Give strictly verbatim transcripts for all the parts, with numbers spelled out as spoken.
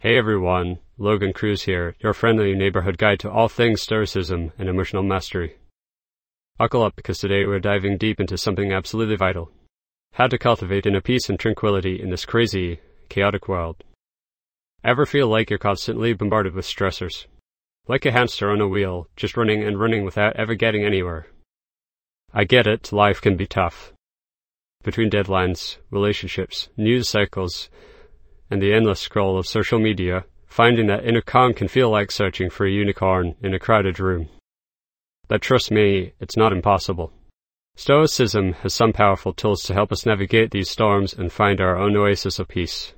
Hey everyone, Logan Cruz here, your friendly neighborhood guide to all things Stoicism and emotional mastery. Buckle up because today we're diving deep into something absolutely vital. How to cultivate inner peace and tranquility in this crazy, chaotic world. Ever feel like you're constantly bombarded with stressors? Like a hamster on a wheel, just running and running without ever getting anywhere. I get it, life can be tough. Between deadlines, relationships, news cycles, and the endless scroll of social media, finding that inner calm can feel like searching for a unicorn in a crowded room. But trust me, it's not impossible. Stoicism has some powerful tools to help us navigate these storms and find our own oasis of peace.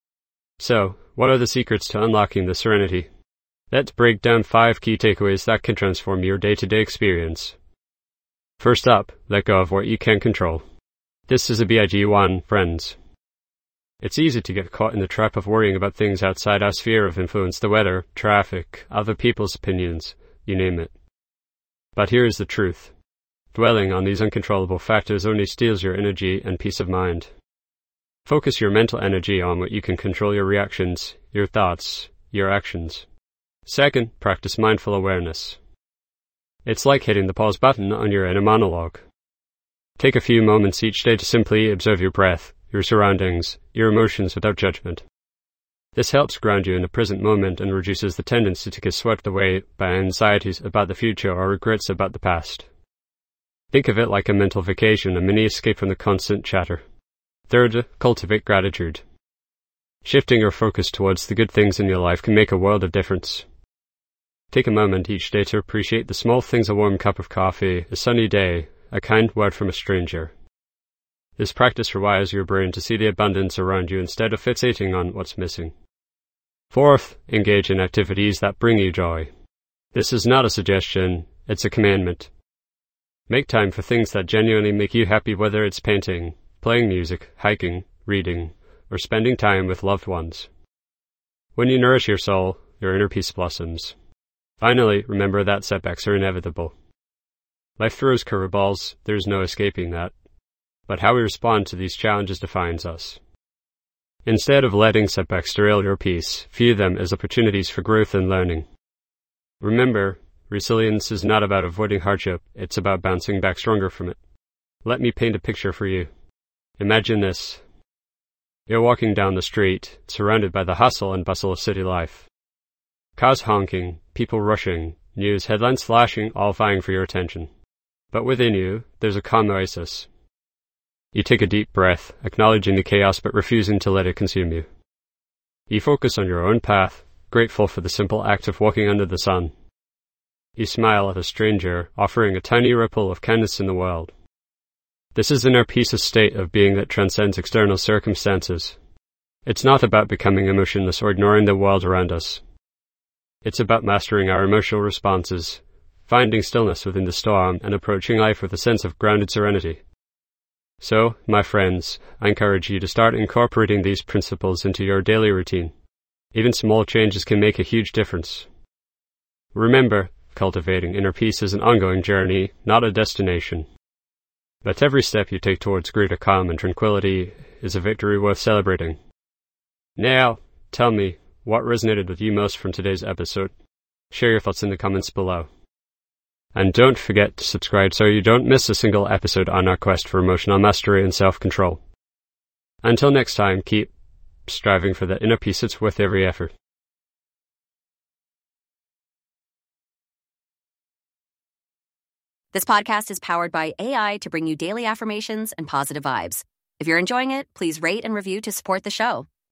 So, what are the secrets to unlocking the serenity? Let's break down five key takeaways that can transform your day-to-day experience. First up, let go of what you can't control. This is a big one, friends. It's easy to get caught in the trap of worrying about things outside our sphere of influence, the weather, traffic, other people's opinions, you name it. But here is the truth. Dwelling on these uncontrollable factors only steals your energy and peace of mind. Focus your mental energy on what you can control: your reactions, your thoughts, your actions. Second, practice mindful awareness. It's like hitting the pause button on your inner monologue. Take a few moments each day to simply observe your breath, your surroundings, your emotions without judgment. This helps ground you in the present moment and reduces the tendency to get swept away by anxieties about the future or regrets about the past. Think of it like a mental vacation, a mini escape from the constant chatter. Third, cultivate gratitude. Shifting your focus towards the good things in your life can make a world of difference. Take a moment each day to appreciate the small things: a warm cup of coffee, a sunny day, a kind word from a stranger. This practice rewires your brain to see the abundance around you instead of fixating on what's missing. Fourth, engage in activities that bring you joy. This is not a suggestion, it's a commandment. Make time for things that genuinely make you happy, whether it's painting, playing music, hiking, reading, or spending time with loved ones. When you nourish your soul, your inner peace blossoms. Finally, remember that setbacks are inevitable. Life throws curveballs, there's no escaping that. But how we respond to these challenges defines us. Instead of letting setbacks derail your peace, view them as opportunities for growth and learning. Remember, resilience is not about avoiding hardship, it's about bouncing back stronger from it. Let me paint a picture for you. Imagine this. You're walking down the street, surrounded by the hustle and bustle of city life. Cars honking, people rushing, news headlines flashing, all vying for your attention. But within you, there's a calm oasis. You take a deep breath, acknowledging the chaos but refusing to let it consume you. You focus on your own path, grateful for the simple act of walking under the sun. You smile at a stranger, offering a tiny ripple of kindness in the world. This is inner peace, a state of being that transcends external circumstances. It's not about becoming emotionless or ignoring the world around us. It's about mastering our emotional responses, finding stillness within the storm, and approaching life with a sense of grounded serenity. So, my friends, I encourage you to start incorporating these principles into your daily routine. Even small changes can make a huge difference. Remember, cultivating inner peace is an ongoing journey, not a destination. But every step you take towards greater calm and tranquility is a victory worth celebrating. Now, tell me, what resonated with you most from today's episode? Share your thoughts in the comments below. And don't forget to subscribe so you don't miss a single episode on our quest for emotional mastery and self-control. Until next time, keep striving for that inner peace. It's worth every effort. This podcast is powered by A I to bring you daily affirmations and positive vibes. If you're enjoying it, please rate and review to support the show.